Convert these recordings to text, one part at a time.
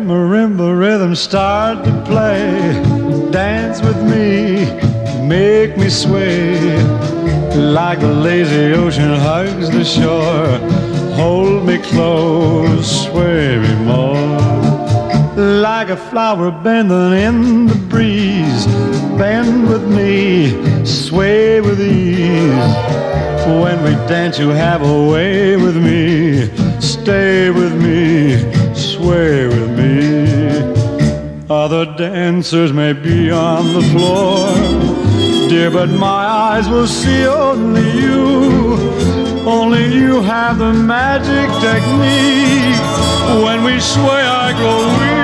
marimba rhythm start to play, dance with me, make me sway. Like the lazy ocean hugs the shore, hold me close, sway me more. Like a flower bending in the breeze, bend with me, sway with ease. When we dance you have a way with me, stay with me, sway with me. Other dancers may be on the floor, dear, but my eyes will see only you. Only you have the magic technique. When we sway I grow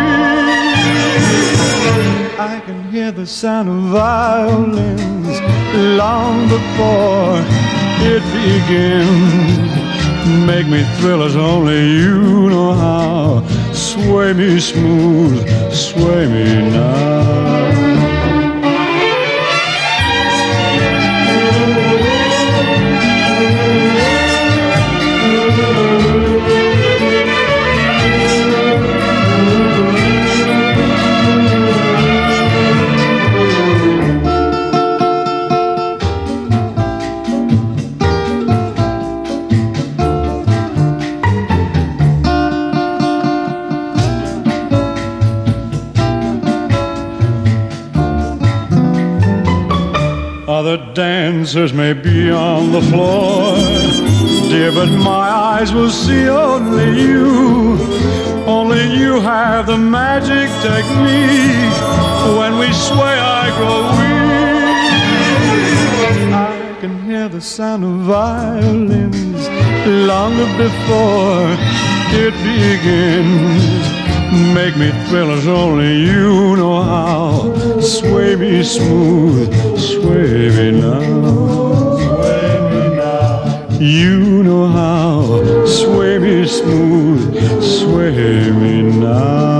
weak. I can hear the sound of violins long before it begins. Make me thrill as only you know how. Sway me smooth, sway me now. Other dancers may be on the floor, dear, but my eyes will see only you. Only you have the magic technique. When we sway I grow weak. I can hear the sound of violins long before it begins. Make me thrill as only you know how. Sway me smooth, sway me now. Sway me now. You know how. Sway me smooth, sway me now.